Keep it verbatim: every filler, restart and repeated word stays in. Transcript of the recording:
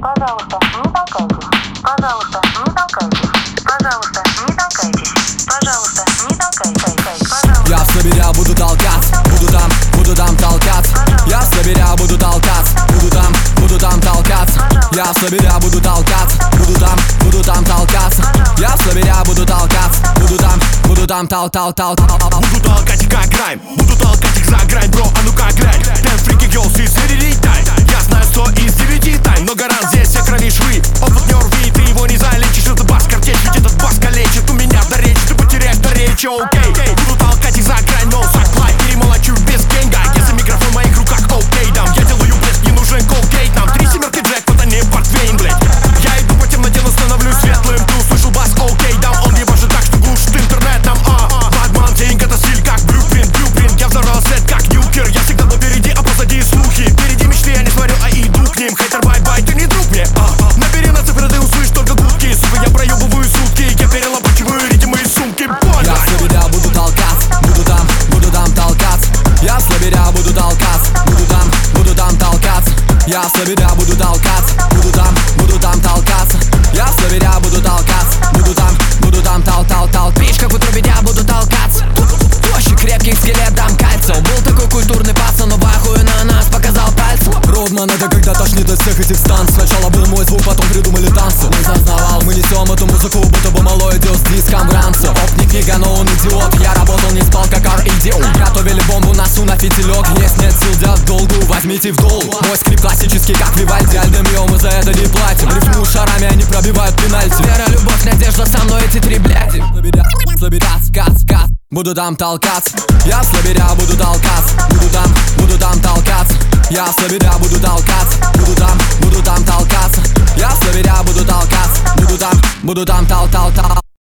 Пожалуйста, не толкайтесь. Пожалуйста, не толкайтесь. Пожалуйста, не толкайтесь. Пожалуйста, не толкайтесь. Пожалуйста. Я в слаберя буду толкаться, буду там, буду там толкаться. Я в слаберя буду толкаться, буду там, буду там толкаться. Я в слаберя буду толкаться, буду там, буду там толкаться. Я в слаберя буду толкаться, буду там, буду там тал тал тал тал. Буду толкать их как грайм, буду толкать их за грань, бро, а ну-ка глянь. Ten freaky girls из серии тайм. Я знаю сто из девяти тайм. Много раз здесь все крови швы. Опыт не урви, ты его не залечишь. Это бас картечь, ведь этот бас калечит. У меня до речи, ты потеряешь до речи, окей. Буду толкать их за грань, но заклай. Перемолочу без генга, если микрофон в моих руках, окей. Дам, я делаю блеск, не нужен колгейт. Нам три семерки джекпота, не портвейн, блять. Я иду по темноте, становлюсь светлым. Ты услышал бас, окей, дам. Он ебашит так, что глушит интернет нам, а Бадман, деньги, это стиль, как блюпринт, блюпринт. Я взорвал свет, как нюкер. Я всегда был впереди, а позади слухи. Впереди мечты, я не смотрю, а иду к ним. Хейтер, бай-бай, ты не друг мне, а набери на цифры, ты услышишь только гудки. Сука, я проебываю сутки. Я перелопачиваю ритмы из сумки. Я в слаберя буду толкаться, буду там, буду там толкаться. Я в слаберя буду толкаться, буду там, буду там толкаться. Я в слаберя буду толкаться, буду там, буду там толкаться. Я в слаберя буду толкаться, буду там, буду там тал тал тал. Пич, как в утробе я буду толкаться. Тощий, крепкий скелет, дам кальцию. Был такой культурный пацан, но бахую на нас показал пальцем. Родман, это когда тошнит от всех этих станций. Сначала был мой звук, потом придумали танцы. Не зазнавал, мы несем эту музыку, будто бы малой идет с диском в ранце. Оп, не книга, но он идиот. Я работал, не спал, как ар-идиот. Готовили бомбу, носу на фитилек. Есть нет сил делать долгу, возьмите в долг. Мой скрип классический, как Вивальди. Альдемьё, мы за это не платим. Рифму шарами, они пробивают пенальти. Вера, любовь, надежда, со мной эти три бляди. Слаберя, слаберя, сказ, сказ. Буду там толкаться. Я в слаберя буду толкаться. Буду там, буду там толкаться. Я в слаберя буду толкаться. Буду там, буду там толкаться. Я в слаберя буду толкаться. Буду там, буду там тал тал тал.